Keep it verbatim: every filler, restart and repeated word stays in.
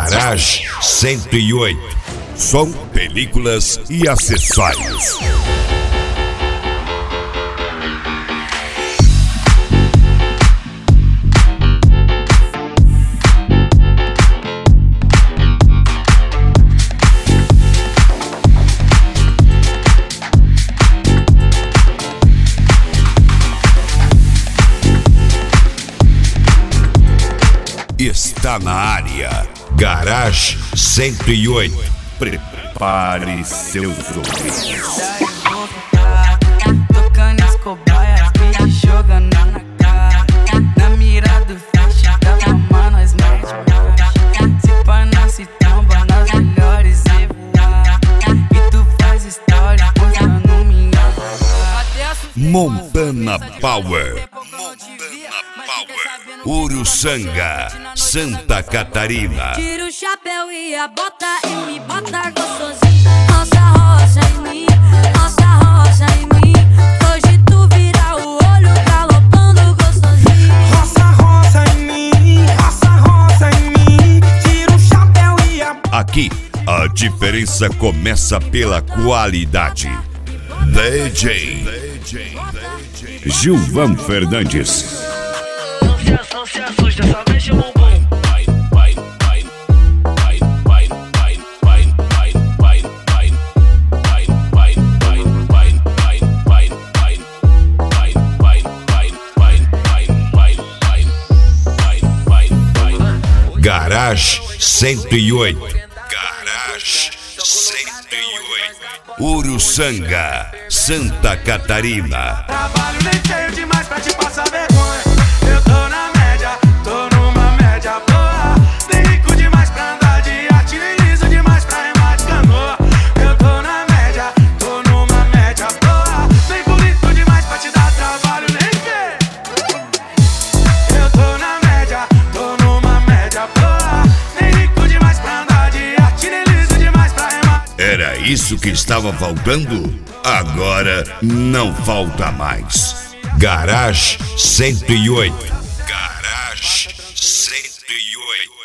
Garage cento e oito. Som, películas e acessórios. Está na área, Garage cento e oito. Prepare seus ouvidos. Tocando as cobaias, beat jogando na cara. Na mira do flash, tava mano, nós mete marcha. Se pá, nós se tromba nas melhores e voar. E tu faz história, postando minha. Montana Power. Uruçanga, Santa Catarina. Tira o chapéu e a bota e me bota gostosinho. Roça, roça em mim, roça, roça em mim. Hoje tu vira o olho galopando gostosinho. Roça, roça em mim, roça, roça em mim. Tira o chapéu e a... Aqui, a diferença começa pela qualidade. D J Gilvan Fernandes. Não se assusta, só mexe o bumbum. Garage cento e oito. Garage cento e oito. Uruçanga, Santa Catarina. Trabalho nem feio demais pra te passar vergonha. Eu tô na média, tô numa média boa. Nem rico demais pra andar de arte, nem liso demais pra remar de canoa. Eu tô na média, tô numa média boa. Nem bonito demais pra te dar trabalho, nem feio. Eu tô na média, tô numa média boa. Nem rico demais pra andar de arte, nem liso demais pra remar. Era isso que estava faltando? Agora não falta mais. Garage cento e oito. Garage cento e oito.